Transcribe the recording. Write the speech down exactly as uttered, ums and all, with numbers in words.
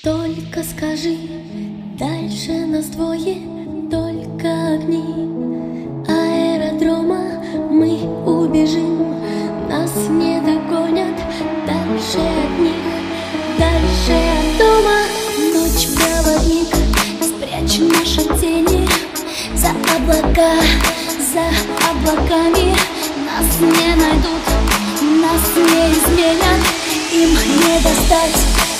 Только скажи, дальше нас двое, только огни аэродрома. Мы убежим, нас не догонят. Дальше от них, дальше от дома. Ночь проводник, спрячь наши тени за облака, за облаками. Нас не найдут, нас не изменят, им не достать